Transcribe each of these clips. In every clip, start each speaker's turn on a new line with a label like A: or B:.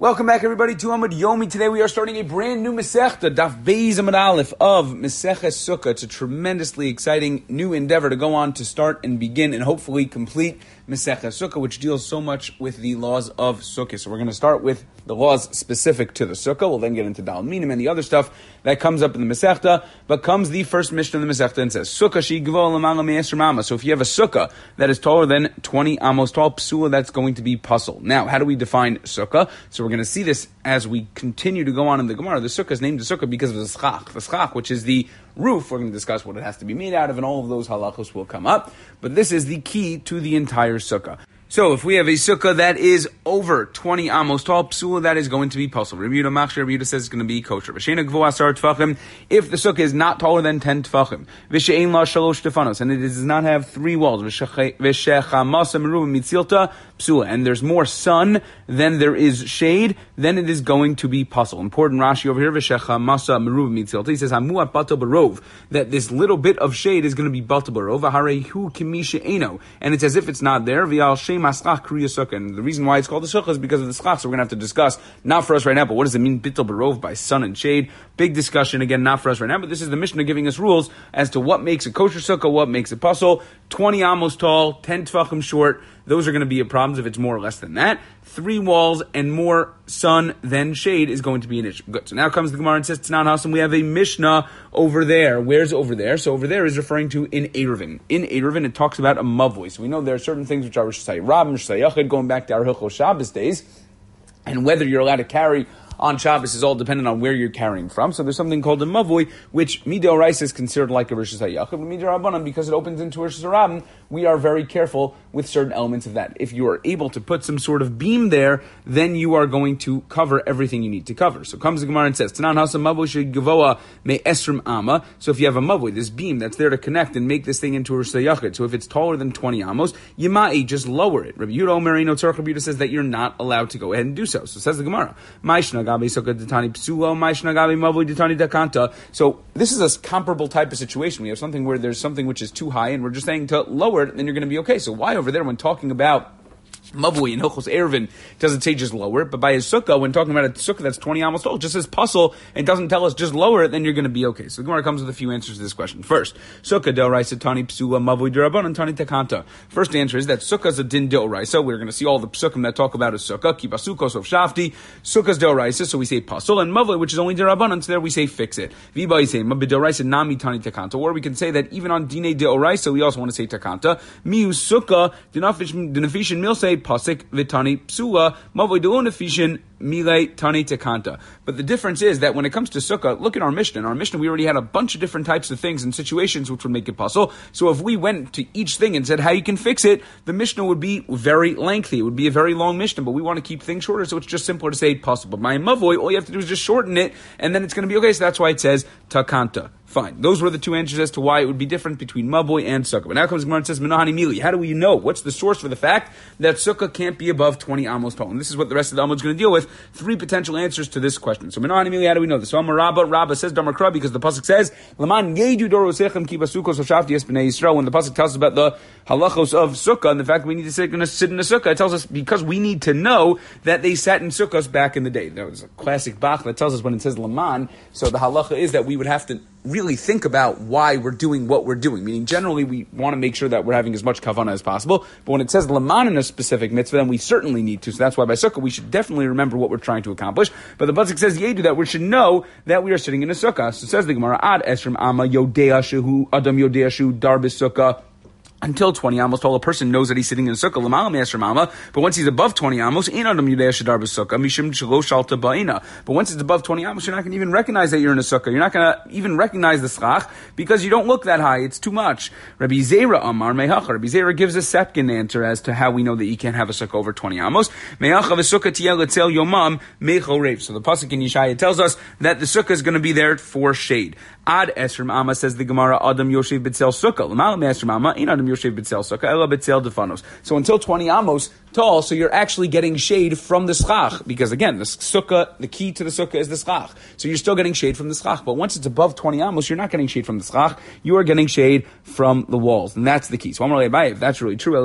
A: Welcome back, everybody, to Amud Yomi. Today we are starting a brand new Masechta, Daf Beis Amud Aleph of Maseches Sukkah. It's a tremendously exciting new endeavor to go on to start and begin and hopefully complete Maseches Sukkah, which deals so much with the laws of Sukkah. So we're going to start with the laws specific to the Sukkah. We'll then get into Dal Minim and the other stuff that comes up in the Masechta. But comes the first Mishnah in the Masechta and says, Sukkah she gvol l'mala me'esr mama. So if you have a Sukkah that is taller than 20 amos tall, psula, that's going to be puzzle. Now, how do we define Sukkah? So we're going to see this as we continue to go on in the Gemara. The Sukkah is named the Sukkah because of the schach. The schach, which is the roof, we're going to discuss what it has to be made out of, and all of those halachos will come up. But this is the key to the entire Sukkah. So if we have a sukkah that is over 20 amos tall, psula, that is going to be puzzle. Rabbi Yehuda Machshir, Rabbi Yehuda says it's going to be kosher. V'sheina gvu asar tefachim, if the sukkah is not taller than 10 tefachim. V'she'ein la shalosh tefanos, and it does not have 3 walls. V'shechamasa meruba mitzilta, psula, and there's more sun than there is shade, then it is going to be puzzle. Important Rashi over here, v'shechamasa meruba mitzilta, he says, hamuat batal barov, that this little bit of shade is going to be batal barov, v'harehu kimi she'eno, and it's as if it's not there, v'yal shem and the reason why it's called the sukkah is because of the schach. So we're going to have to discuss, not for us right now, but what does it mean, bittul barov, by sun and shade? Big discussion, again, not for us right now, but this is the Mishnah giving us rules as to what makes a kosher sukkah, what makes it puzzle. 20 amos tall, 10 tefachim short, those are going to be a problem if it's more or less than that. 3 walls and more sun than shade is going to be an issue. Good. So now comes the Gemara and says, Tanan Hasan, we have a Mishnah over there. Where's over there? So over there is referring to in Eruvin. In Eruvin, it talks about a mavoi. So we know there are certain things which are Rosh Hashanah, Rosh Hashanah, going back to our Hilchos Shabbos days, and whether you're allowed to carry on Shabbos is all dependent on where you're carrying from. So there's something called a mavoi, which Midoraisa is considered like a Rosh Hashanah. But Midorabanan, because it opens into Rosh Hashanah, we are very careful with certain elements of that. If you are able to put some sort of beam there, then you are going to cover everything you need to cover. So comes the Gemara and says, Tanan Hasa mavoi she'gavoa me'esrim ama. So if you have a mavoi, this beam that's there to connect and make this thing into a Rosh Hashanah, so if it's taller than 20 amos, Yimai, just lower it. Rabbi Yehuda Omer Eino Tzarech, Rabbi Yehuda says that you're not allowed to go ahead and do so. So says the Gemara, so this is a comparable type of situation. We have something where there's something which is too high, and we're just saying to lower it, then you're going to be okay. So why over there, when talking about mavui and Hilchos Eruvin, doesn't say just lower it, but by his sukkah, when talking about a sukkah that's 20 amos tall, just says puzzle and doesn't tell us just lower it, then you're going to be okay. So the Gemara comes with a few answers to this question. First, sukkah de'oraisa tani psula mavui d'Rabbanan tani tekanta. First answer is that sukkah is a din de'oraisa. We're going to see all the psukim that talk about a sukkah. Kipasukos of shafti, sukkah's de'oraisa, so we say puzzle, and mavui, which is only d'Rabbanan, so there we say fix it. Viba you say mavui de'oraisa nami tani tekanta, or we can say that even on dine de'oraisa, we also want to say tekanta. Miu sukkah dinafishin mil say pasik vitani psula mavoi de'unafishin mile tani tekanta. But the difference is that when it comes to sukkah, look at our Mishnah. In our Mishnah, we already had a bunch of different types of things and situations which would make it puzzle. So if we went to each thing and said how you can fix it, the Mishnah would be very lengthy. It would be a very long Mishnah, but we want to keep things shorter, so it's just simpler to say puzzle. But my mavoi, all you have to do is just shorten it, and then it's going to be okay. So that's why it says takanta. Fine. Those were the two answers as to why it would be different between mavoi and sukkah. But now comes Gemara and says, Menahani Mili. How do we know? What's the source for the fact that sukkah can't be above 20 amos tall? And this is what the rest of the Amud is going to deal with. 3 potential answers to this question. So Menahani Mili, how do we know this? So Amar Rabba says Damar Kra, because the pasuk says, Laman yedu dorosechem ki basukos of shafti es b'nei Yisrael. When the pasuk tells us about the halachos of sukkah and the fact that we need to sit in a sukkah, it tells us because we need to know that they sat in sukkahs back in the day. There was a classic Bach that tells us when it says Laman, so the halacha is that we would have to really think about why we're doing what we're doing. Meaning, generally, we want to make sure that we're having as much kavanah as possible. But when it says laman in a specific mitzvah, then we certainly need to. So that's why by sukkah, we should definitely remember what we're trying to accomplish. But the pasuk says yedu, that we should know that we are sitting in a sukkah. So it says the Gemara, ad esrim ama yodea shehu adam yodea shehu darbis sukkah. Until 20 amos tall, a person knows that he's sitting in a sukkah, l'mala me'esher mama. But once he's above 20 amos, in adam yudei shadar b'sukkah, mishim shelo shalta ba'ina. But once it's above 20 amos, you're not going to even recognize that you're in a sukkah. You're not going to even recognize the schach because you don't look that high. It's too much. Rabbi Zera Amar me'hacha. Rabbi Zera gives a second answer as to how we know that you can't have a sukkah over 20 amos. Me'hacha v'sukkah tiyel etzel yomam me'chol reif. So the pasuk in Yeshaya tells us that the sukkah is going to be there for shade. Ad esrim ama, says the Gemara, adam yoshev b'tzel sukkah. L'mala me'esrim ama, in adam yoshev b'tzel sukkah, ela b'tzel defanos. So until 20 amos, tall, so you're actually getting shade from the schach, because again, the sukkah, the key to the sukkah is the schach. So you're still getting shade from the schach, but once it's above 20 amos, you're not getting shade from the schach, you are getting shade from the walls, and that's the key. So if that's really true,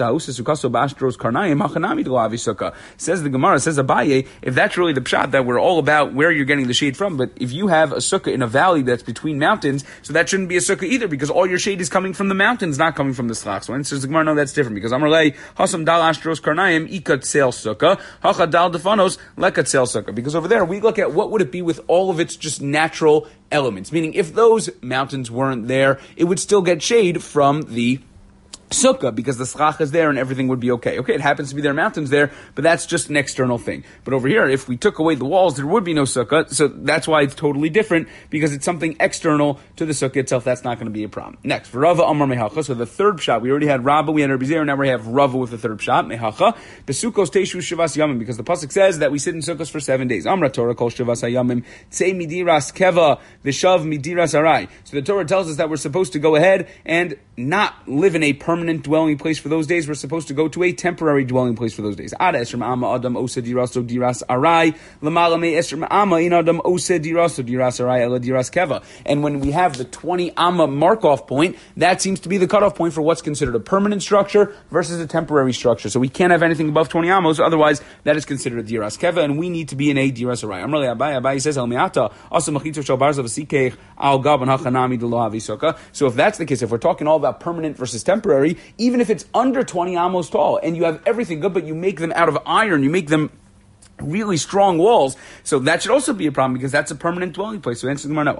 A: says the Gemara, says Abaye, if that's really the pshat, that we're all about where you're getting the shade from, but if you have a sukkah in a valley that's between mountains, so that shouldn't be a sukkah either, because all your shade is coming from the mountains, not coming from the schach. So says the Gemara, no, that's different, because Amrlei, Hasam dal astros karnayim, ikat sel sukkah, hacha dal defanos, lekat sel sukkah. Because over there, we look at what would it be with all of its just natural elements, meaning if those mountains weren't there, it would still get shade from the sukkah, because the schach is there and everything would be okay. Okay, it happens to be there are mountains there, but that's just an external thing. But over here, if we took away the walls, there would be no sukkah, so that's why it's totally different, because it's something external to the sukkah itself. That's not going to be a problem. Next, for Rava Amar Mehacha, so the third pshat, we already had Rabba, we had Rabbi Zera, now we have Rava with the third pshat, Mehacha, Besukos Teishu Shavas Yamim, because the pasuk says that we sit in sukkahs for 7 days. Amra Torah Kol Shavas Hayamim, Tzei Midiras Keva, Vishav Midiras Arai. So the Torah tells us that we're supposed to go ahead and not live in a permanent dwelling place for those days. We're supposed to go to a temporary dwelling place for those days. Ada esr ma'ama adam ose diraso diras arai lamala me esr ma'ama in adam ose diraso diras arai ela diras keva. And when we have the 20 amma mark-off point, that seems to be the cutoff point for what's considered a permanent structure versus a temporary structure. So we can't have anything above 20 amos, otherwise that is considered a diras keva, and we need to be in a diras arai. Amrali Abai says el me'ata asa machito shal barzav sikech al gaban hachanami de lo avisoka. So if that's the case, if we're talking all about permanent versus temporary, even if it's under 20 amos tall and you have everything good, but you make them out of iron, you make them really strong walls, so that should also be a problem, because that's a permanent dwelling place. So answer the Gemara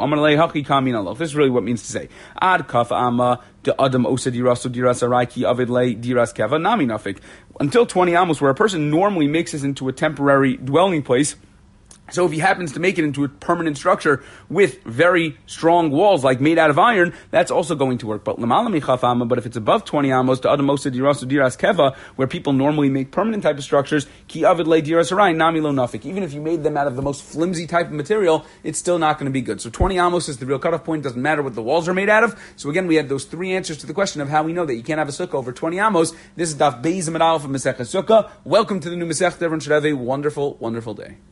A: now. This is really what it means to say ad kaf amma de adam osa diraso diras araiki avid le diras keva nami nafik, until 20 amos, where a person normally makes this into a temporary dwelling place. So if he happens to make it into a permanent structure with very strong walls, like made out of iron, that's also going to work. But if it's above 20 amos to adam osa diraso diras keva, where people normally make permanent type of structures, ki avid le diras arai nami lo nafik, even if you made them out of the most flimsy type of material, it's still not going to be good. So 20 amos is the real cutoff point. Doesn't matter what the walls are made out of. So again, we had those three answers to the question of how we know that you can't have a sukkah over 20 amos. This is Daf Beis Amud Aleph of Masechah Sukkah. Welcome to the new Masechah. Everyone should have a wonderful, wonderful day.